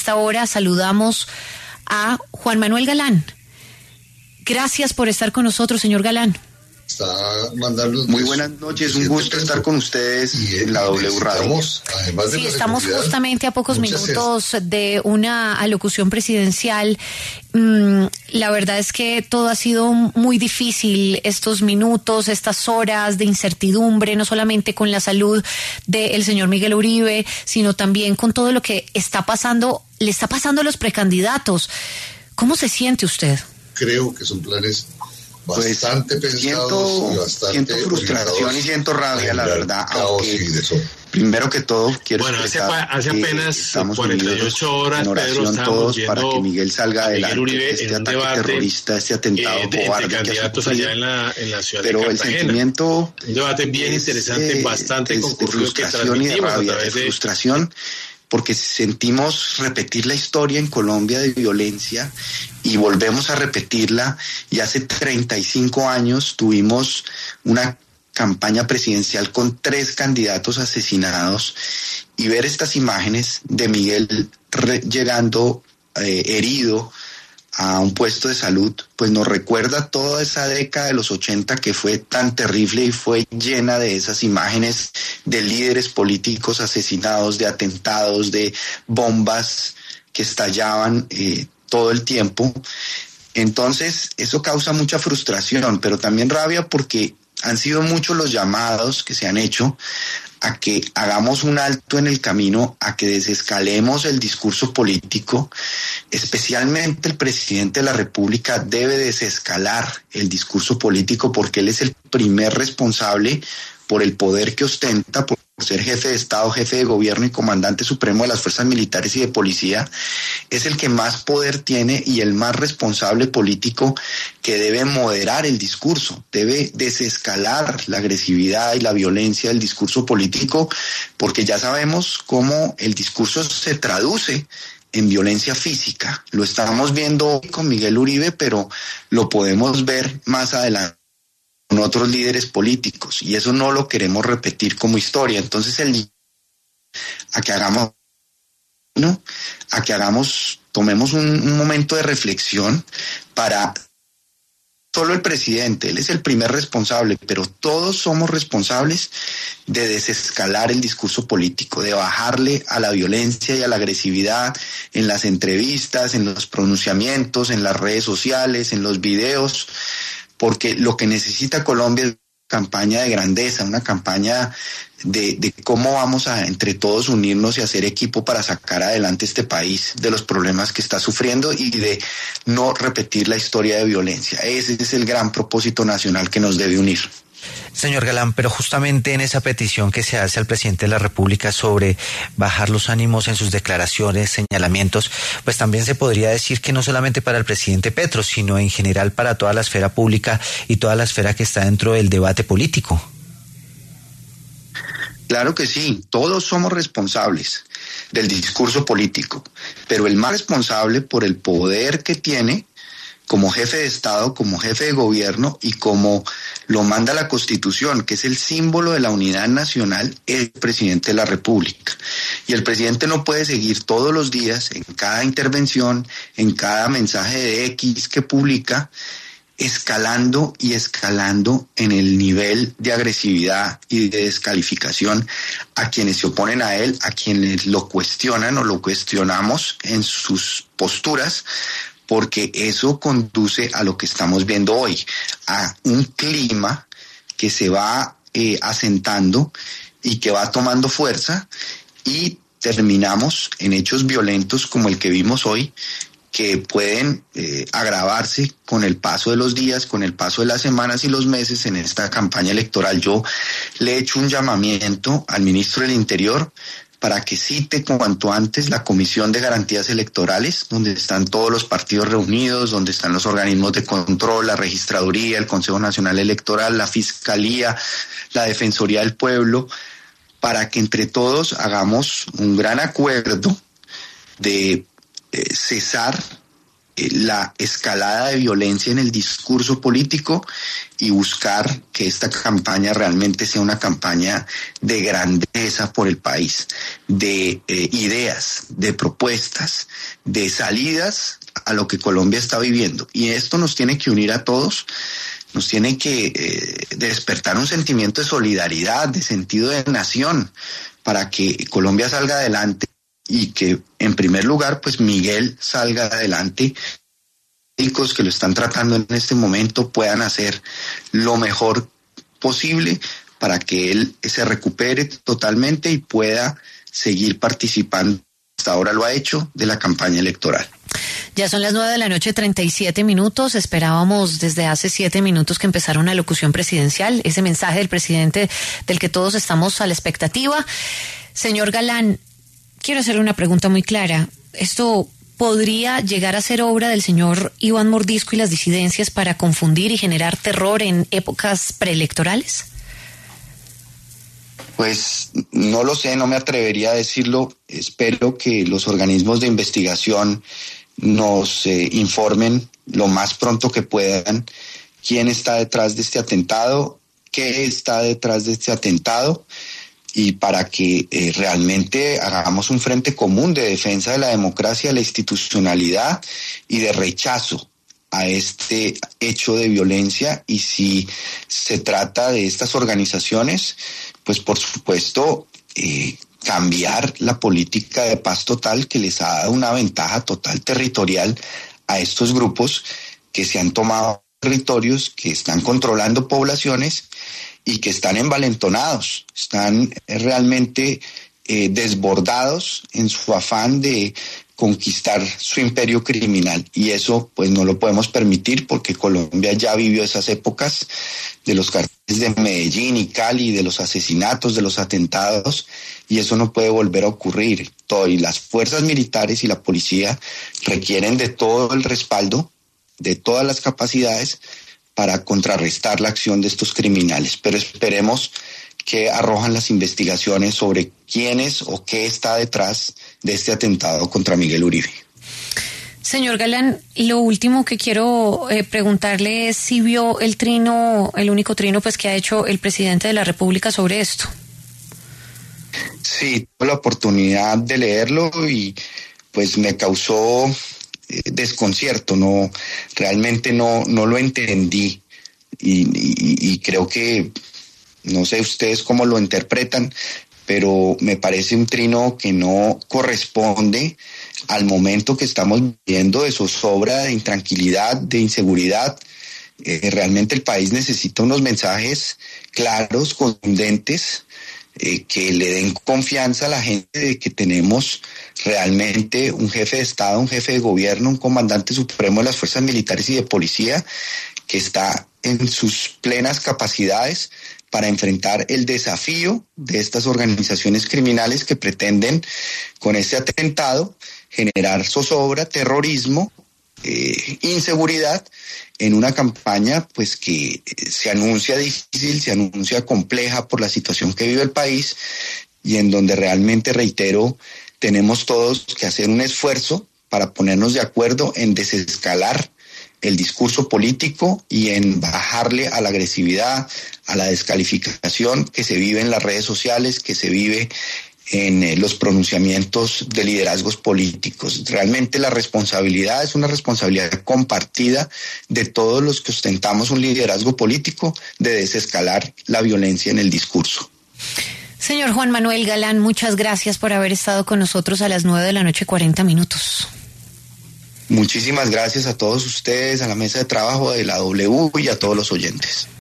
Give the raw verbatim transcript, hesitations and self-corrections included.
esta hora saludamos a Juan Manuel Galán. Gracias por estar con nosotros, señor Galán. Está mandando Muy buenas noches, un gusto estar con ustedes en la W Radio. Sí, estamos justamente a pocos minutos de una alocución presidencial. La verdad es que todo ha sido muy difícil estos minutos, estas horas de incertidumbre, no solamente con la salud del señor Miguel Uribe, sino también con todo lo que está pasando, le está pasando a los precandidatos. ¿Cómo se siente usted? Creo que son planes bastante pues, pensados siento, y bastante siento frustración y siento rabia, la verdad. Aunque, primero que todo, quiero bueno, expresar hace, hace apenas cuarenta y ocho horas, en oración Pedro, todos para que Miguel salga adelante Uribe este ataque debate, terrorista, este atentado eh, cobarde que ha allá en la, en la ciudad pero de el sentimiento un debate bien es, interesante, eh, bastante es concurrido, de frustración y de rabia, de frustración porque sentimos repetir la historia en Colombia de violencia y volvemos a repetirla, y hace treinta y cinco años tuvimos una campaña presidencial con tres candidatos asesinados, y ver estas imágenes de Miguel re- llegando eh, herido a un puesto de salud, pues nos recuerda toda esa década de los ochenta que fue tan terrible y fue llena de esas imágenes de líderes políticos asesinados, de atentados, de bombas que estallaban eh, todo el tiempo. Entonces, eso causa mucha frustración, pero también rabia porque han sido muchos los llamados que se han hecho a que hagamos un alto en el camino, a que desescalemos el discurso político. Especialmente el presidente de la República debe desescalar el discurso político porque él es el primer responsable por el poder que ostenta, por ser jefe de Estado, jefe de gobierno y comandante supremo de las fuerzas militares y de policía. Es el que más poder tiene y el más responsable político, que debe moderar el discurso, debe desescalar la agresividad y la violencia del discurso político, porque ya sabemos cómo el discurso se traduce en violencia física. Lo estamos viendo hoy con Miguel Uribe, pero lo podemos ver más adelante con otros líderes políticos, y eso no lo queremos repetir como historia. Entonces, el a que hagamos, ¿no? a que hagamos, tomemos un, un momento de reflexión para solo el presidente, él es el primer responsable, pero todos somos responsables de desescalar el discurso político, de bajarle a la violencia y a la agresividad en las entrevistas, en los pronunciamientos, en las redes sociales, en los videos, porque lo que necesita Colombia es una campaña de grandeza, una campaña de, de cómo vamos a entre todos unirnos y hacer equipo para sacar adelante este país de los problemas que está sufriendo y de no repetir la historia de violencia. Ese es el gran propósito nacional que nos debe unir. Señor Galán, pero justamente en esa petición que se hace al presidente de la República sobre bajar los ánimos en sus declaraciones, señalamientos, pues también se podría decir que no solamente para el presidente Petro, sino en general para toda la esfera pública y toda la esfera que está dentro del debate político. Claro que sí, todos somos responsables del discurso político, pero el más responsable por el poder que tiene como jefe de Estado, como jefe de gobierno y como lo manda la Constitución, que es el símbolo de la unidad nacional, es el presidente de la República. Y el presidente no puede seguir todos los días, en cada intervención, en cada mensaje de X que publica, escalando y escalando en el nivel de agresividad y de descalificación a quienes se oponen a él, a quienes lo cuestionan o lo cuestionamos en sus posturas, porque eso conduce a lo que estamos viendo hoy, a un clima que se va eh, asentando y que va tomando fuerza, y terminamos en hechos violentos como el que vimos hoy, que pueden eh, agravarse con el paso de los días, con el paso de las semanas y los meses en esta campaña electoral. Yo le he hecho un llamamiento al ministro del Interior para que cite cuanto antes la Comisión de Garantías Electorales, donde están todos los partidos reunidos, donde están los organismos de control, la Registraduría, el Consejo Nacional Electoral, la Fiscalía, la Defensoría del Pueblo, para que entre todos hagamos un gran acuerdo de eh, cesar la escalada de violencia en el discurso político y buscar que esta campaña realmente sea una campaña de grandeza por el país, de eh, ideas, de propuestas, de salidas a lo que Colombia está viviendo. Y esto nos tiene que unir a todos, nos tiene que eh, despertar un sentimiento de solidaridad, de sentido de nación, para que Colombia salga adelante y que, en primer lugar, pues Miguel salga adelante. Médicos que lo están tratando en este momento puedan hacer lo mejor posible para que él se recupere totalmente y pueda seguir participando. Hasta ahora lo ha hecho de la campaña electoral. Ya son las nueve de la noche, treinta y siete minutos. Esperábamos desde hace siete minutos que empezara una locución presidencial, ese mensaje del presidente del que todos estamos a la expectativa. Señor Galán, quiero hacerle una pregunta muy clara. ¿Esto podría llegar a ser obra del señor Iván Mordisco y las disidencias para confundir y generar terror en épocas preelectorales? Pues no lo sé, no me atrevería a decirlo. Espero que los organismos de investigación nos eh, informen lo más pronto que puedan quién está detrás de este atentado, qué está detrás de este atentado, y para que eh, realmente hagamos un frente común de defensa de la democracia, la institucionalidad y de rechazo a este hecho de violencia. Y si se trata de estas organizaciones, pues por supuesto eh, cambiar la política de paz total que les ha dado una ventaja total territorial a estos grupos que se han tomado territorios, que están controlando poblaciones y que están envalentonados, están realmente eh, desbordados en su afán de conquistar su imperio criminal. Y eso pues no lo podemos permitir, porque Colombia ya vivió esas épocas de los carteles de Medellín y Cali, de los asesinatos, de los atentados, y eso no puede volver a ocurrir. Todo, y las fuerzas militares y la policía requieren de todo el respaldo, de todas las capacidades para contrarrestar la acción de estos criminales. Pero esperemos que arrojan las investigaciones sobre quiénes o qué está detrás de este atentado contra Miguel Uribe. Señor Galán, lo último que quiero eh, preguntarle es si vio el trino, el único trino pues que ha hecho el presidente de la República sobre esto. Sí, tuve la oportunidad de leerlo y pues me causó eh, desconcierto, no, realmente no, no lo entendí y, y, y creo que, no sé ustedes cómo lo interpretan, pero me parece un trino que no corresponde al momento que estamos viviendo de zozobra, de intranquilidad, de inseguridad. Eh, realmente el país necesita unos mensajes claros, contundentes, eh, que le den confianza a la gente de que tenemos realmente un jefe de Estado, un jefe de gobierno, un comandante supremo de las fuerzas militares y de policía que está en sus plenas capacidades para enfrentar el desafío de estas organizaciones criminales que pretenden con este atentado generar zozobra, terrorismo, eh, inseguridad en una campaña pues que se anuncia difícil, se anuncia compleja por la situación que vive el país y en donde realmente, reitero, tenemos todos que hacer un esfuerzo para ponernos de acuerdo en desescalar el discurso político y en bajarle a la agresividad, a la descalificación que se vive en las redes sociales, que se vive en eh, los pronunciamientos de liderazgos políticos. Realmente la responsabilidad es una responsabilidad compartida de todos los que ostentamos un liderazgo político de desescalar la violencia en el discurso. Señor Juan Manuel Galán, muchas gracias por haber estado con nosotros a las nueve de la noche, cuarenta minutos. Muchísimas gracias a todos ustedes, a la mesa de trabajo de la W y a todos los oyentes.